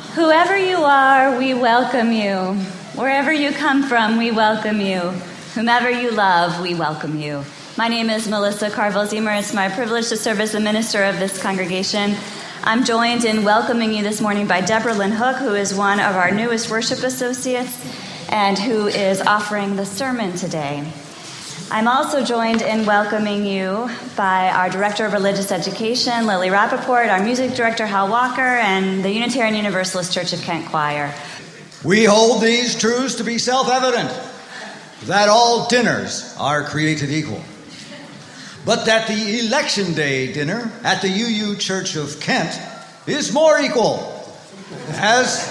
Whoever you are, we welcome you. Wherever you come from, we welcome you. Whomever you love, we welcome you. My name is Melissa Carville-Ziemer. It's my privilege to serve as the minister of this congregation. I'm joined in welcoming you this morning by Deborah Lynn Hook, who is one of our newest worship associates and who is offering the sermon today. I'm also joined in welcoming you by our Director of Religious Education, Lily Rappaport, our Music Director, Hal Walker, and the Unitarian Universalist Church of Kent Choir. We hold these truths to be self-evident, that all dinners are created equal, but that the Election Day dinner at the UU Church of Kent is more equal, as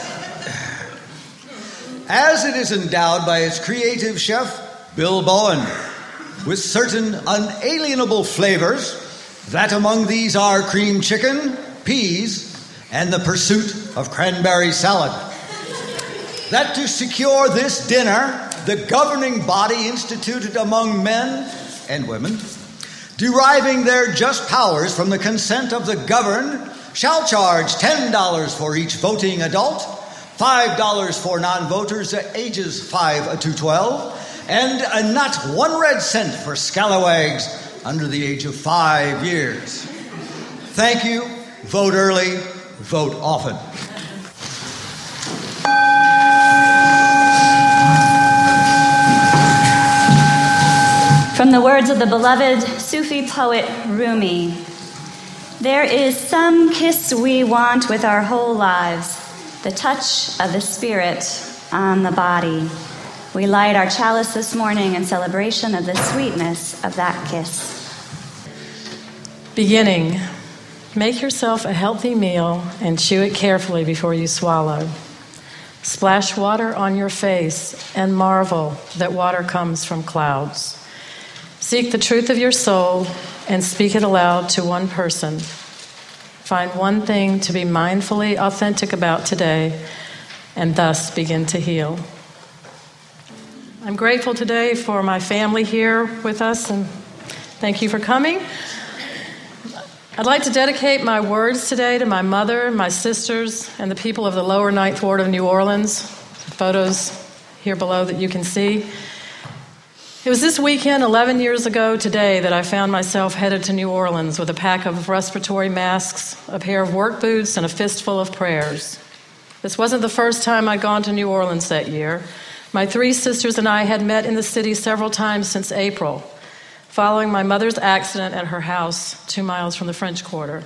it is endowed by its creative chef, Bill Bowen, with certain unalienable flavors, that among these are cream chicken, peas, and the pursuit of cranberry salad. That to secure this dinner, the governing body instituted among men and women, deriving their just powers from the consent of the governed, shall charge $10 for each voting adult, $5 for non-voters ages 5 to 12, and not 1 red cent for scalawags under the age of 5 years. Thank you. Vote early. Vote often. From the words of the beloved Sufi poet Rumi, there is some kiss we want with our whole lives, the touch of the spirit on the body. We light our chalice this morning in celebration of the sweetness of that kiss. Beginning, make yourself a healthy meal and chew it carefully before you swallow. Splash water on your face and marvel that water comes from clouds. Seek the truth of your soul and speak it aloud to one person. Find one thing to be mindfully authentic about today and thus begin to heal. I'm grateful today for my family here with us, and thank you for coming. I'd like to dedicate my words today to my mother, my sisters, and the people of the lower Ninth Ward of New Orleans. Photos here below that you can see. It was this weekend, 11 years ago today, that I found myself headed to New Orleans with a pack of respiratory masks, a pair of work boots, and a fistful of prayers. This wasn't the first time I'd gone to New Orleans that year. My 3 sisters and I had met in the city several times since April, following my mother's accident at her house 2 miles from the French Quarter.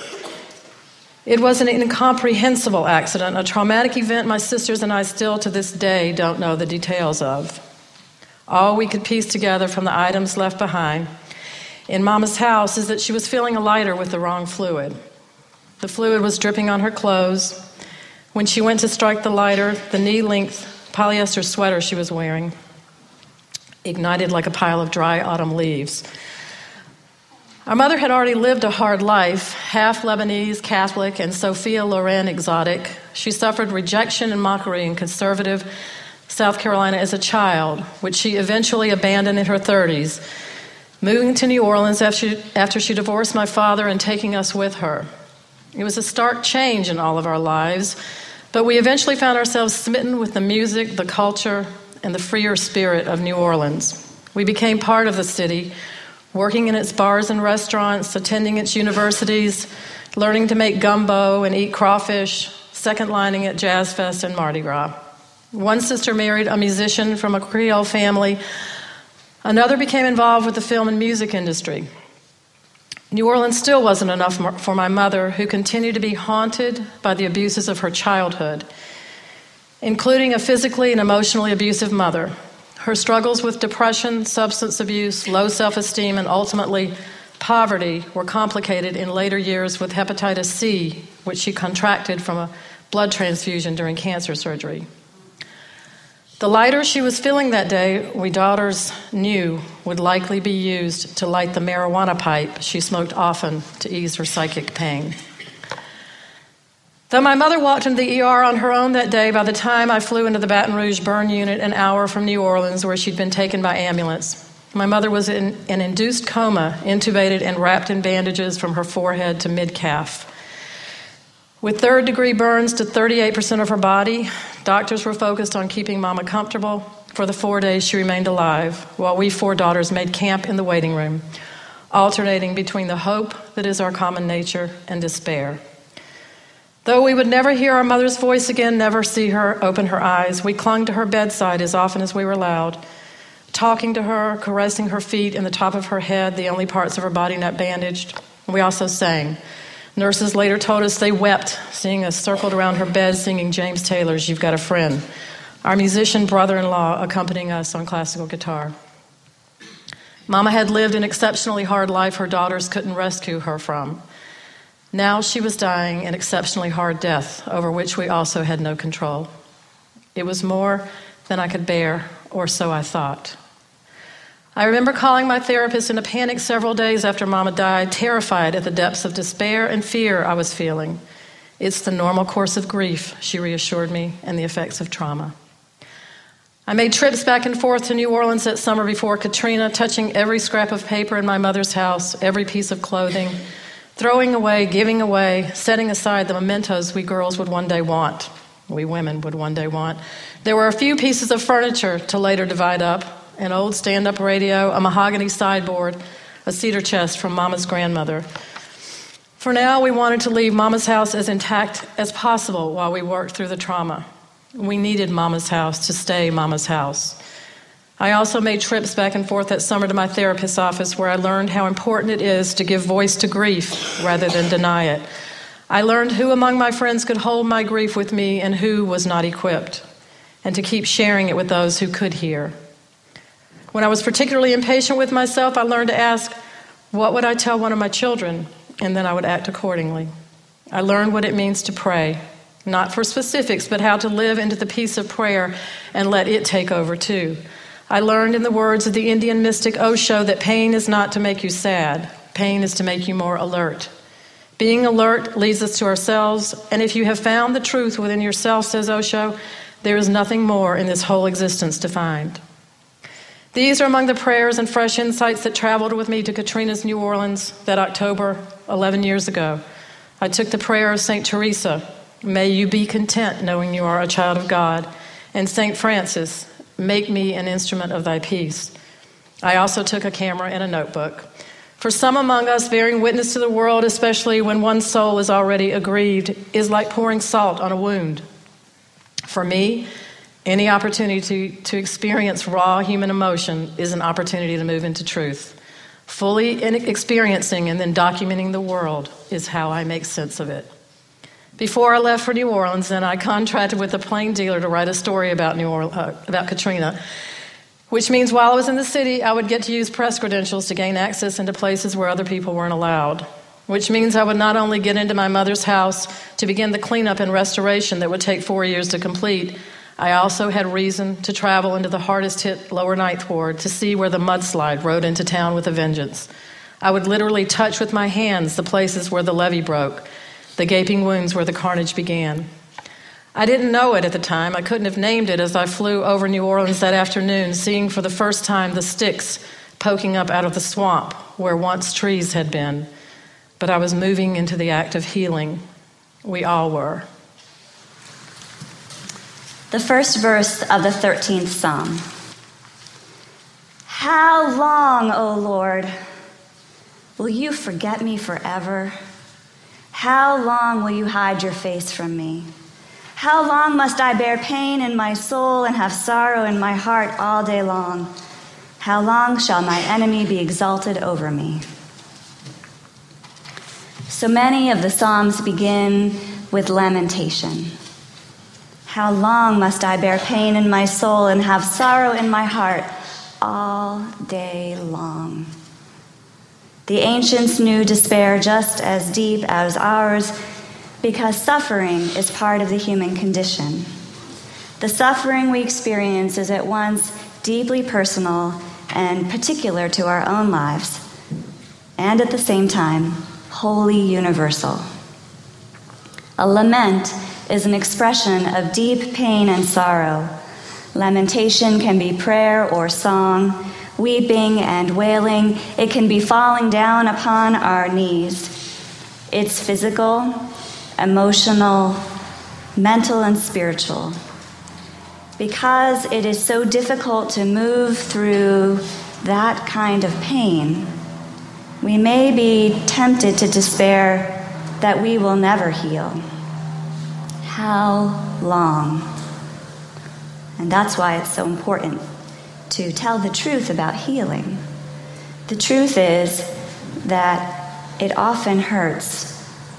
It was an incomprehensible accident, a traumatic event my sisters and I still to this day don't know the details of. All we could piece together from the items left behind in Mama's house is that she was filling a lighter with the wrong fluid. The fluid was dripping on her clothes. When she went to strike the lighter, the knee-length polyester sweater she was wearing ignited like a pile of dry autumn leaves. Our mother had already lived a hard life, half Lebanese, Catholic, and Sophia Loren exotic. She suffered rejection and mockery in conservative South Carolina as a child, which she eventually abandoned in her 30s, moving to New Orleans after she divorced my father and taking us with her. It was a stark change in all of our lives, but we eventually found ourselves smitten with the music, the culture, and the freer spirit of New Orleans. We became part of the city, working in its bars and restaurants, attending its universities, learning to make gumbo and eat crawfish, second lining at Jazz Fest and Mardi Gras. One sister married a musician from a Creole family. Another became involved with the film and music industry. New Orleans still wasn't enough for my mother, who continued to be haunted by the abuses of her childhood, including a physically and emotionally abusive mother. Her struggles with depression, substance abuse, low self-esteem, and ultimately poverty were complicated in later years with hepatitis C, which she contracted from a blood transfusion during cancer surgery. The lighter she was filling that day, we daughters knew would likely be used to light the marijuana pipe she smoked often to ease her psychic pain. Though my mother walked into the ER on her own that day, by the time I flew into the Baton Rouge burn unit an hour from New Orleans, where she'd been taken by ambulance, my mother was in an induced coma, intubated and wrapped in bandages from her forehead to mid-calf. With third-degree burns to 38% of her body, doctors were focused on keeping Mama comfortable for the 4 days she remained alive, while we 4 daughters made camp in the waiting room, alternating between the hope that is our common nature and despair. Though we would never hear our mother's voice again, never see her open her eyes, we clung to her bedside as often as we were allowed, talking to her, caressing her feet and the top of her head, the only parts of her body not bandaged. We also sang. Nurses later told us they wept, seeing us circled around her bed singing James Taylor's "You've Got a Friend," our musician brother-in-law accompanying us on classical guitar. Mama had lived an exceptionally hard life her daughters couldn't rescue her from. Now she was dying an exceptionally hard death, over which we also had no control. It was more than I could bear, or so I thought. I remember calling my therapist in a panic several days after Mama died, terrified at the depths of despair and fear I was feeling. It's the normal course of grief, she reassured me, and the effects of trauma. I made trips back and forth to New Orleans that summer before Katrina, touching every scrap of paper in my mother's house, every piece of clothing, throwing away, giving away, setting aside the mementos we girls would one day want, we women would one day want. There were a few pieces of furniture to later divide up, an old stand-up radio, a mahogany sideboard, a cedar chest from Mama's grandmother. For now, we wanted to leave Mama's house as intact as possible while we worked through the trauma. We needed Mama's house to stay Mama's house. I also made trips back and forth that summer to my therapist's office, where I learned how important it is to give voice to grief rather than deny it. I learned who among my friends could hold my grief with me and who was not equipped, and to keep sharing it with those who could hear. When I was particularly impatient with myself, I learned to ask, what would I tell one of my children? And then I would act accordingly. I learned what it means to pray, not for specifics, but how to live into the peace of prayer and let it take over too. I learned in the words of the Indian mystic Osho that pain is not to make you sad. Pain is to make you more alert. Being alert leads us to ourselves, and if you have found the truth within yourself, says Osho, there is nothing more in this whole existence to find. These are among the prayers and fresh insights that traveled with me to Katrina's New Orleans that October 11 years ago. I took the prayer of St. Teresa, may you be content knowing you are a child of God, and St. Francis, make me an instrument of thy peace. I also took a camera and a notebook. For some among us, bearing witness to the world, especially when one's soul is already aggrieved, is like pouring salt on a wound. For me, any opportunity to experience raw human emotion is an opportunity to move into truth. Fully experiencing and then documenting the world is how I make sense of it. Before I left for New Orleans, then I contracted with a plane dealer to write a story about about Katrina, which means while I was in the city, I would get to use press credentials to gain access into places where other people weren't allowed, which means I would not only get into my mother's house to begin the cleanup and restoration that would take 4 years to complete, I also had reason to travel into the hardest-hit Lower Ninth Ward to see where the mudslide rode into town with a vengeance. I would literally touch with my hands the places where the levee broke, the gaping wounds where the carnage began. I didn't know it at the time. I couldn't have named it as I flew over New Orleans that afternoon, seeing for the first time the sticks poking up out of the swamp where once trees had been. But I was moving into the act of healing. We all were. The first verse of the 13th Psalm. How long, O Lord, will you forget me forever? How long will you hide your face from me? How long must I bear pain in my soul and have sorrow in my heart all day long? How long shall my enemy be exalted over me? So many of the Psalms begin with lamentation. How long must I bear pain in my soul and have sorrow in my heart all day long? The ancients knew despair just as deep as ours because suffering is part of the human condition. The suffering we experience is at once deeply personal and particular to our own lives, and at the same time, wholly universal. A lament is an expression of deep pain and sorrow. Lamentation can be prayer or song, weeping and wailing. It can be falling down upon our knees. It's physical, emotional, mental, and spiritual. Because it is so difficult to move through that kind of pain, we may be tempted to despair that we will never heal. How long? And that's why it's so important to tell the truth about healing. The truth is that it often hurts.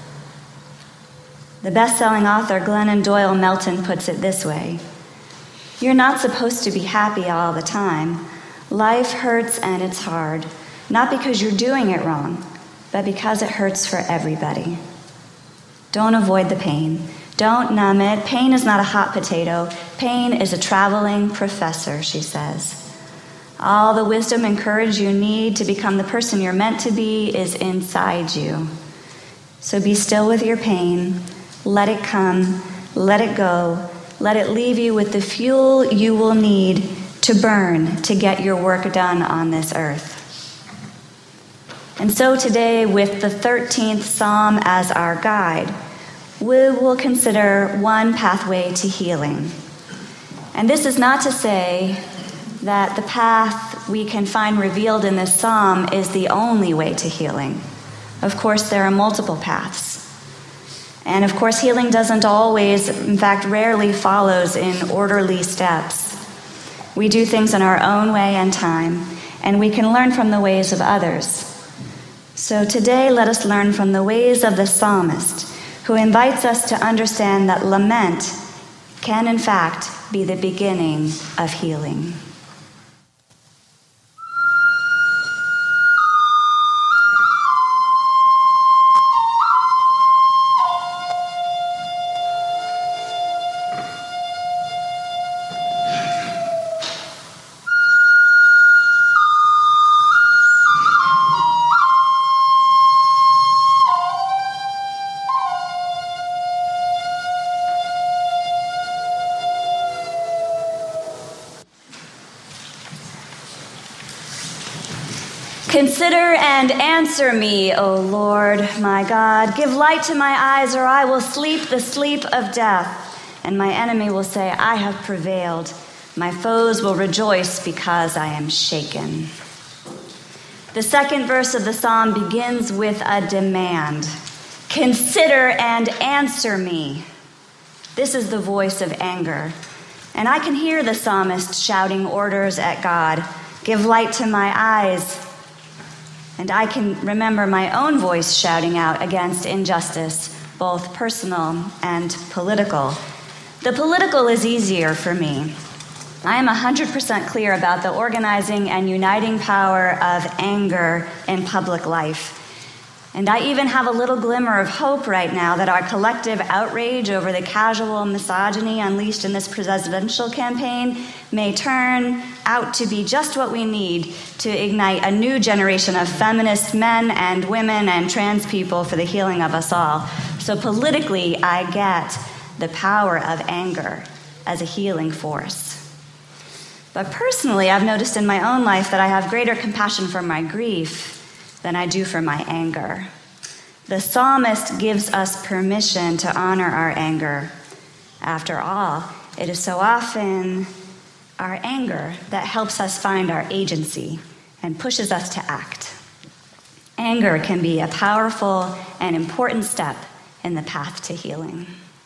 The best-selling author Glennon Doyle Melton puts it this way: you're not supposed to be happy all the time. Life hurts and it's hard, not because you're doing it wrong, but because it hurts for everybody. Don't avoid the pain. Don't numb it. Pain is not a hot potato. Pain is a traveling professor, she says. All the wisdom and courage you need to become the person you're meant to be is inside you. So be still with your pain. Let it come. Let it go. Let it leave you with the fuel you will need to burn to get your work done on this earth. And so today, with the 13th Psalm as our guide, we will consider one pathway to healing. And this is not to say that the path we can find revealed in this psalm is the only way to healing. Of course, there are multiple paths. And of course, healing doesn't always, in fact, rarely follows in orderly steps. We do things in our own way and time, and we can learn from the ways of others. So today, let us learn from the ways of the psalmist, who invites us to understand that lament can, in fact, be the beginning of healing. Consider and answer me, O Lord, my God. Give light to my eyes, or I will sleep the sleep of death. And my enemy will say, I have prevailed. My foes will rejoice because I am shaken. The second verse of the psalm begins with a demand. Consider and answer me. This is the voice of anger. And I can hear the psalmist shouting orders at God. Give light to my eyes. And I can remember my own voice shouting out against injustice, both personal and political. The political is easier for me. I am 100% clear about the organizing and uniting power of anger in public life. And I even have a little glimmer of hope right now that our collective outrage over the casual misogyny unleashed in this presidential campaign may turn out to be just what we need to ignite a new generation of feminist men and women and trans people for the healing of us all. So politically, I get the power of anger as a healing force. But personally, I've noticed in my own life that I have greater compassion for my grief than I do for my anger. The psalmist gives us permission to honor our anger. After all, it is so often our anger that helps us find our agency and pushes us to act. Anger can be a powerful and important step in the path to healing.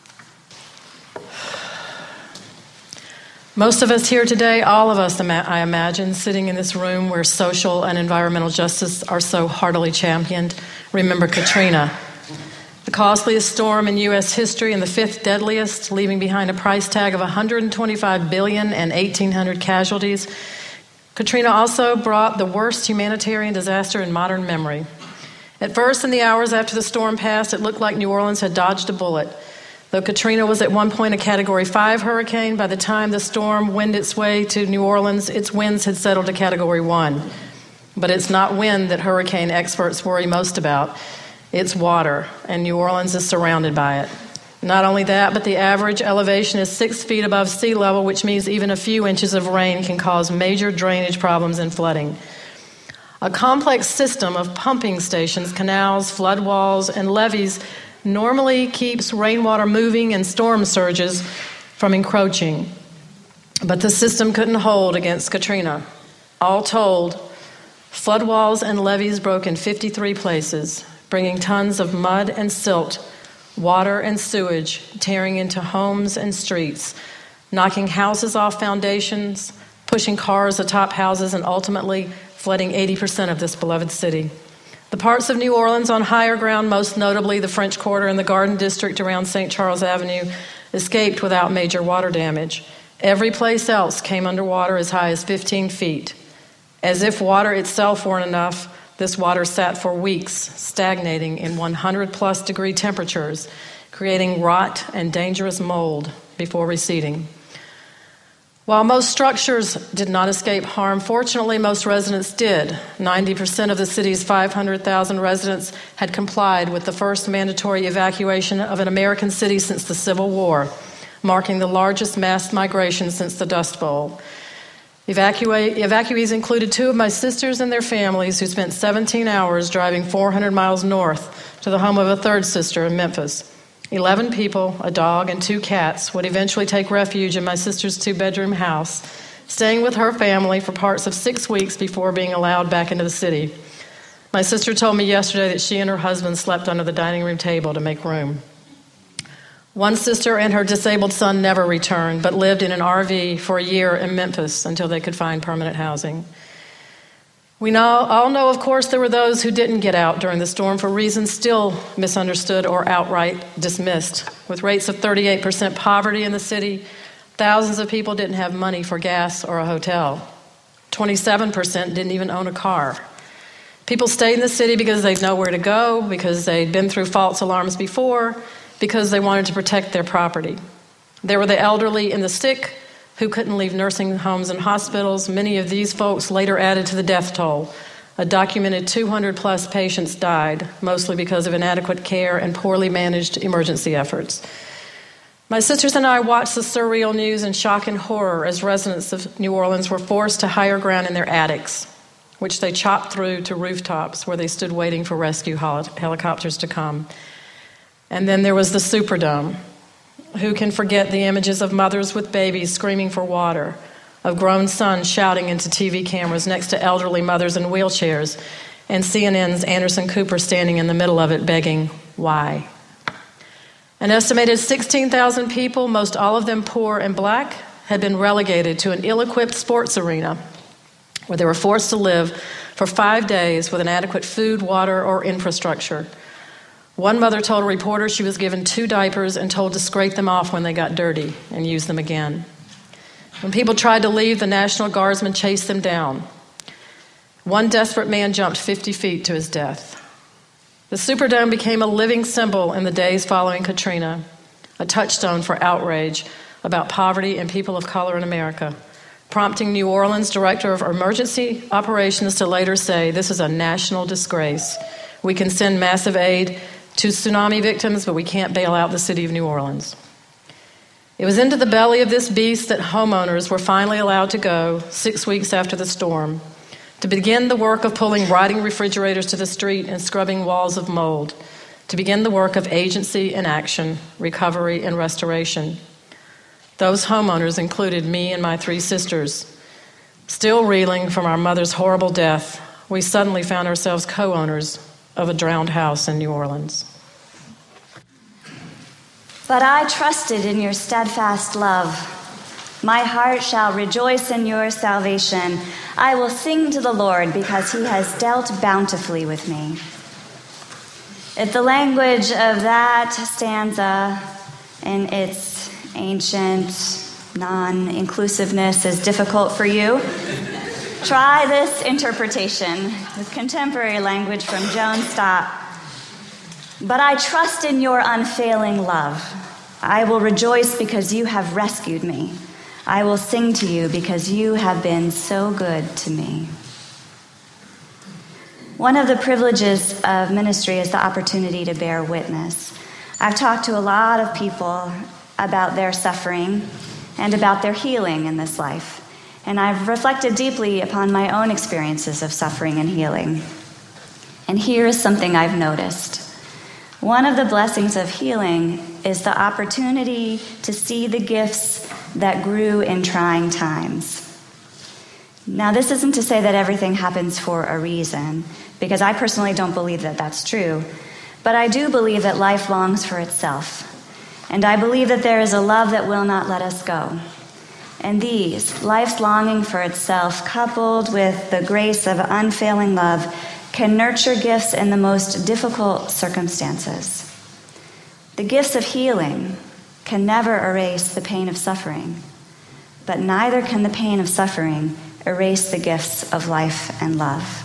Most of us here today, all of us, I imagine, sitting in this room where social and environmental justice are so heartily championed, remember Katrina, the costliest storm in U.S. history and the fifth deadliest, leaving behind a price tag of $125 billion and 1,800 casualties. Katrina also brought the worst humanitarian disaster in modern memory. At first, in the hours after the storm passed, it looked like New Orleans had dodged a bullet. Though Katrina was at one point a Category 5 hurricane, by the time the storm wended its way to New Orleans, its winds had settled to Category 1. But it's not wind that hurricane experts worry most about. It's water, and New Orleans is surrounded by it. Not only that, but the average elevation is 6 feet above sea level, which means even a few inches of rain can cause major drainage problems and flooding. A complex system of pumping stations, canals, flood walls, and levees normally keeps rainwater moving and storm surges from encroaching. But the system couldn't hold against Katrina. All told, flood walls and levees broke in 53 places, bringing tons of mud and silt, water and sewage, tearing into homes and streets, knocking houses off foundations, pushing cars atop houses, and ultimately flooding 80% of this beloved city. The parts of New Orleans on higher ground, most notably the French Quarter and the Garden District around St. Charles Avenue, escaped without major water damage. Every place else came underwater as high as 15 feet. As if water itself weren't enough, this water sat for weeks, stagnating in 100-plus degree temperatures, creating rot and dangerous mold before receding. While most structures did not escape harm, fortunately, most residents did. 90% of the city's 500,000 residents had complied with the first mandatory evacuation of an American city since the Civil War, marking the largest mass migration since the Dust Bowl. Evacuees included 2 of my sisters and their families who spent 17 hours driving 400 miles north to the home of a third sister in Memphis. 11 people, a dog, and 2 cats would eventually take refuge in my sister's 2-bedroom house, staying with her family for parts of 6 weeks before being allowed back into the city. My sister told me yesterday that she and her husband slept under the dining room table to make room. One sister and her disabled son never returned, but lived in an RV for a year in Memphis until they could find permanent housing. We all know, of course, there were those who didn't get out during the storm for reasons still misunderstood or outright dismissed. With rates of 38% poverty in the city, thousands of people didn't have money for gas or a hotel. 27% didn't even own a car. People stayed in the city because they'd know where to go, because they'd been through false alarms before, because they wanted to protect their property. There were the elderly and the sick who couldn't leave nursing homes and hospitals. Many of these folks later added to the death toll. A documented 200-plus patients died, mostly because of inadequate care and poorly managed emergency efforts. My sisters and I watched the surreal news in shock and horror as residents of New Orleans were forced to higher ground in their attics, which they chopped through to rooftops where they stood waiting for rescue helicopters to come. And then there was the Superdome. Who can forget the images of mothers with babies screaming for water, of grown sons shouting into TV cameras next to elderly mothers in wheelchairs, and CNN's Anderson Cooper standing in the middle of it begging, why? An estimated 16,000 people, most all of them poor and black, had been relegated to an ill-equipped sports arena where they were forced to live for 5 days with inadequate food, water, or infrastructure. One mother told a reporter she was given 2 diapers and told to scrape them off when they got dirty and use them again. When people tried to leave, the National Guardsmen chased them down. One desperate man jumped 50 feet to his death. The Superdome became a living symbol in the days following Katrina, a touchstone for outrage about poverty and people of color in America, prompting New Orleans Director of Emergency Operations to later say, "This is a national disgrace. We can send massive aid to tsunami victims, but we can't bail out the city of New Orleans." It was into the belly of this beast that homeowners were finally allowed to go 6 weeks after the storm to begin the work of pulling rotting refrigerators to the street and scrubbing walls of mold, to begin the work of agency and action, recovery and restoration. Those homeowners included me and my 3 sisters. Still reeling from our mother's horrible death, we suddenly found ourselves co-owners of a drowned house in New Orleans. But I trusted in your steadfast love. My heart shall rejoice in your salvation. I will sing to the Lord because he has dealt bountifully with me. If the language of that stanza and its ancient non-inclusiveness is difficult for you, try this interpretation with contemporary language from Joan Stott. But I trust in your unfailing love. I will rejoice because you have rescued me. I will sing to you because you have been so good to me. One of the privileges of ministry is the opportunity to bear witness. I've talked to a lot of people about their suffering and about their healing in this life. And I've reflected deeply upon my own experiences of suffering and healing. And here is something I've noticed. One of the blessings of healing is the opportunity to see the gifts that grew in trying times. Now, this isn't to say that everything happens for a reason, because I personally don't believe that that's true. But I do believe that life longs for itself. And I believe that there is a love that will not let us go. And these, life's longing for itself, coupled with the grace of unfailing love, can nurture gifts in the most difficult circumstances. The gifts of healing can never erase the pain of suffering, but neither can the pain of suffering erase the gifts of life and love.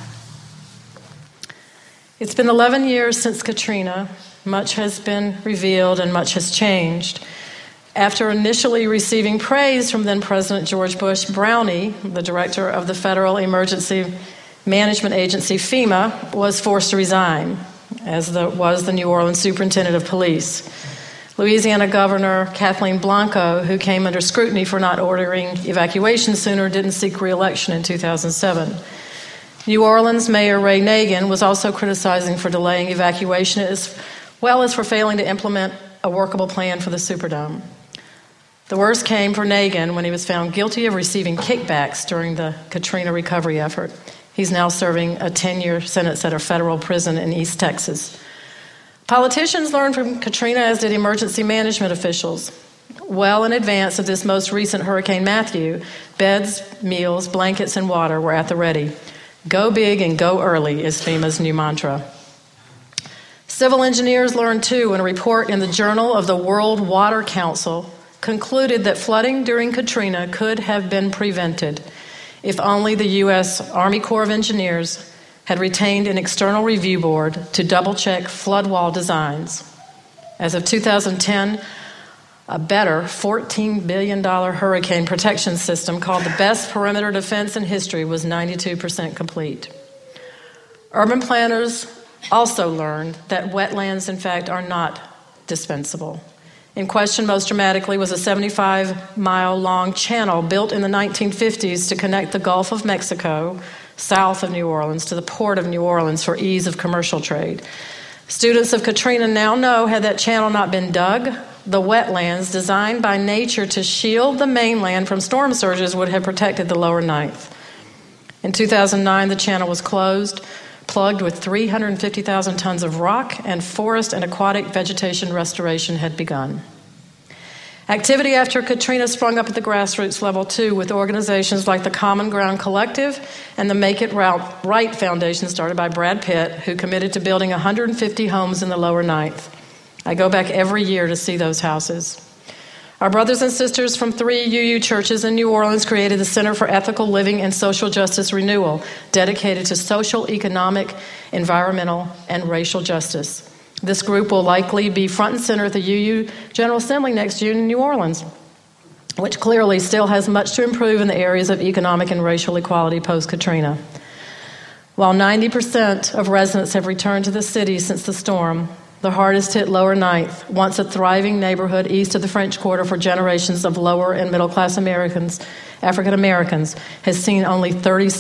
It's been 11 years since Katrina. Much has been revealed and much has changed. After initially receiving praise from then President George Bush, Brownie, the director of the Federal Emergency Management Agency, FEMA, was forced to resign, as was the New Orleans Superintendent of Police. Louisiana Governor Kathleen Blanco, who came under scrutiny for not ordering evacuation sooner, didn't seek re-election in 2007. New Orleans Mayor Ray Nagin was also criticizing for delaying evacuation as well as for failing to implement a workable plan for the Superdome. The worst came for Nagin when he was found guilty of receiving kickbacks during the Katrina recovery effort. He's now serving a 10-year sentence at a federal prison in East Texas. Politicians learned from Katrina, as did emergency management officials. Well in advance of this most recent Hurricane Matthew, beds, meals, blankets, and water were at the ready. Go big and go early is FEMA's new mantra. Civil engineers learned too when a report in the Journal of the World Water Council concluded that flooding during Katrina could have been prevented if only the U.S. Army Corps of Engineers had retained an external review board to double-check flood wall designs. As of 2010, a better $14 billion hurricane protection system called the best perimeter defense in history was 92% complete. Urban planners also learned that wetlands, in fact, are not dispensable. In question, most dramatically, was a 75-mile-long channel built in the 1950s to connect the Gulf of Mexico, south of New Orleans, to the port of New Orleans for ease of commercial trade. Students of Katrina now know, had that channel not been dug, the wetlands designed by nature to shield the mainland from storm surges would have protected the lower ninth. In 2009, the channel was closed, plugged with 350,000 tons of rock, and forest and aquatic vegetation restoration had begun. Activity after Katrina sprung up at the grassroots level, too, with organizations like the Common Ground Collective and the Make It Right Foundation, started by Brad Pitt, who committed to building 150 homes in the lower ninth. I go back every year to see those houses. Our brothers and sisters from 3 UU churches in New Orleans created the Center for Ethical Living and Social Justice Renewal, dedicated to social, economic, environmental, and racial justice. This group will likely be front and center at the UU General Assembly next June in New Orleans, which clearly still has much to improve in the areas of economic and racial equality post-Katrina. While 90% of residents have returned to the city since the storm, the hardest hit lower ninth, once a thriving neighborhood east of the French Quarter for generations of lower and middle class African Americans, has seen only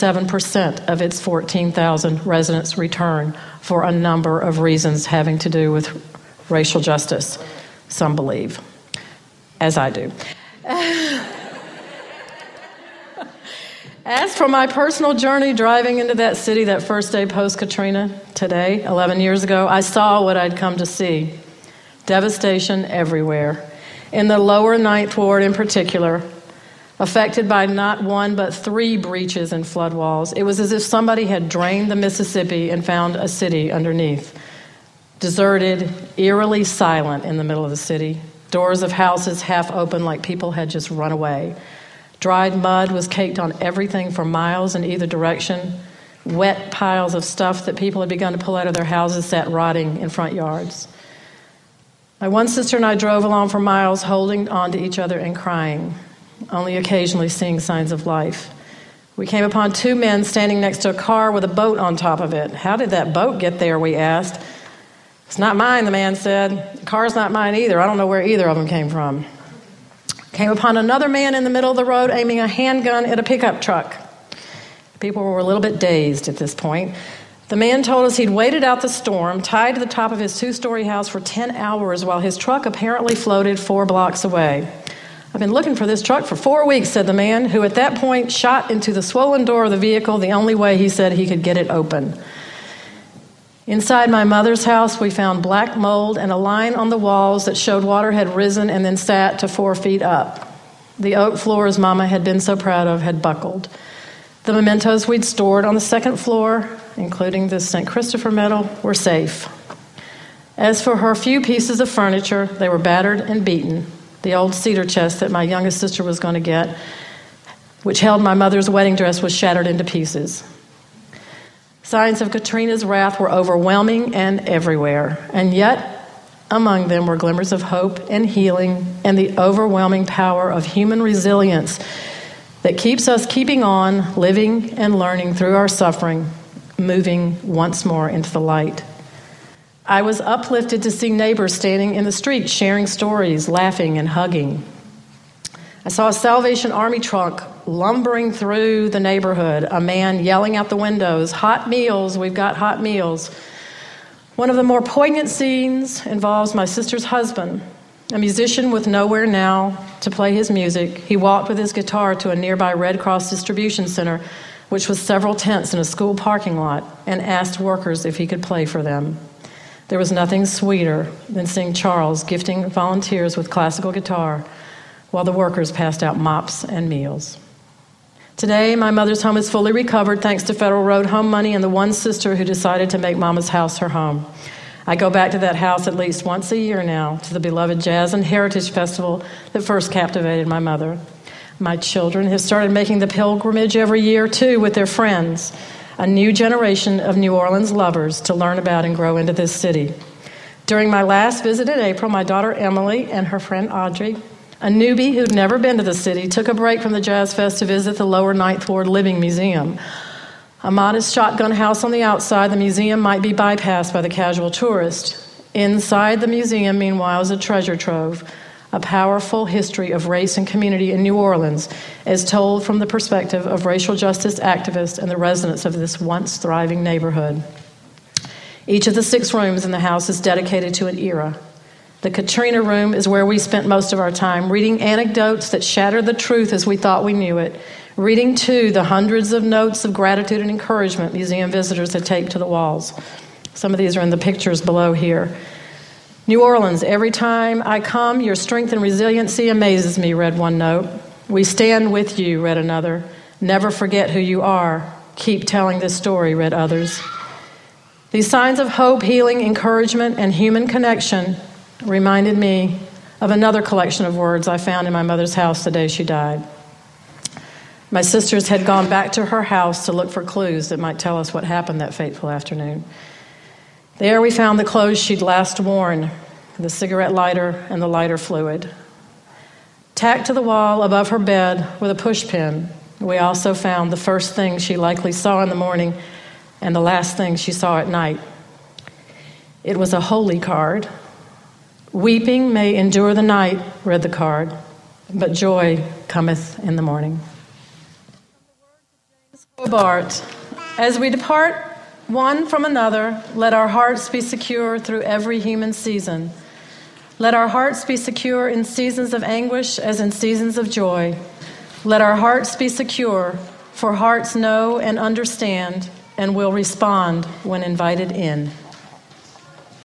37% of its 14,000 residents return for a number of reasons having to do with racial justice, some believe, as I do. As for my personal journey driving into that city that first day post-Katrina, today, 11 years ago, I saw what I'd come to see. Devastation everywhere. In the lower Ninth Ward in particular, affected by not one but 3 breaches in flood walls. It was as if somebody had drained the Mississippi and found a city underneath. Deserted, eerily silent in the middle of the city. Doors of houses half open like people had just run away. Dried mud was caked on everything for miles in either direction. Wet piles of stuff that people had begun to pull out of their houses sat rotting in front yards. My one sister and I drove along for miles, holding on to each other and crying, only occasionally seeing signs of life. We came upon 2 men standing next to a car with a boat on top of it. How did that boat get there, we asked. It's not mine, the man said. The car's not mine either. I don't know where either of them came from. Came upon another man in the middle of the road aiming a handgun at a pickup truck. People were a little bit dazed at this point. The man told us he'd waited out the storm, tied to the top of his 2-story house for 10 hours while his truck apparently floated 4 blocks away. I've been looking for this truck for 4 weeks, said the man, who at that point shot into the swollen door of the vehicle the only way he said he could get it open. Inside my mother's house, we found black mold and a line on the walls that showed water had risen and then sat to 4 feet up. The oak floors Mama had been so proud of had buckled. The mementos we'd stored on the 2nd floor, including the St. Christopher medal, were safe. As for her few pieces of furniture, they were battered and beaten. The old cedar chest that my youngest sister was going to get, which held my mother's wedding dress, was shattered into pieces. Signs of Katrina's wrath were overwhelming and everywhere, and yet among them were glimmers of hope and healing and the overwhelming power of human resilience that keeps us keeping on, living and learning through our suffering, moving once more into the light. I was uplifted to see neighbors standing in the street sharing stories, laughing and hugging. I saw a Salvation Army truck lumbering through the neighborhood, a man yelling out the windows, "Hot meals, we've got hot meals." One of the more poignant scenes involves my sister's husband, a musician with nowhere now to play his music. He walked with his guitar to a nearby Red Cross distribution center, which was several tents in a school parking lot, and asked workers if he could play for them. There was nothing sweeter than seeing Charles gifting volunteers with classical guitar while the workers passed out mops and meals. Today, my mother's home is fully recovered thanks to Federal Road Home money and the one sister who decided to make Mama's house her home. I go back to that house at least once a year now, to the beloved Jazz and Heritage Festival that first captivated my mother. My children have started making the pilgrimage every year, too, with their friends, a new generation of New Orleans lovers to learn about and grow into this city. During my last visit in April, my daughter Emily and her friend Audrey, a newbie who'd never been to the city, took a break from the Jazz Fest to visit the Lower Ninth Ward Living Museum. A modest shotgun house on the outside, the museum might be bypassed by the casual tourist. Inside the museum, meanwhile, is a treasure trove, a powerful history of race and community in New Orleans, as told from the perspective of racial justice activists and the residents of this once thriving neighborhood. Each of the 6 rooms in the house is dedicated to an era. The Katrina room is where we spent most of our time, reading anecdotes that shattered the truth as we thought we knew it, reading, too, the hundreds of notes of gratitude and encouragement museum visitors had taped to the walls. Some of these are in the pictures below here. New Orleans, every time I come, your strength and resiliency amazes me, read one note. We stand with you, read another. Never forget who you are. Keep telling this story, read others. These signs of hope, healing, encouragement, and human connection reminded me of another collection of words I found in my mother's house the day she died. My sisters had gone back to her house to look for clues that might tell us what happened that fateful afternoon. There we found the clothes she'd last worn, the cigarette lighter and the lighter fluid. Tacked to the wall above her bed with a pushpin, we also found the first thing she likely saw in the morning and the last thing she saw at night. It was a holy card. Weeping may endure the night, read the card, but joy cometh in the morning. Hobart, as we depart one from another, let our hearts be secure through every human season. Let our hearts be secure in seasons of anguish as in seasons of joy. Let our hearts be secure, for hearts know and understand and will respond when invited in.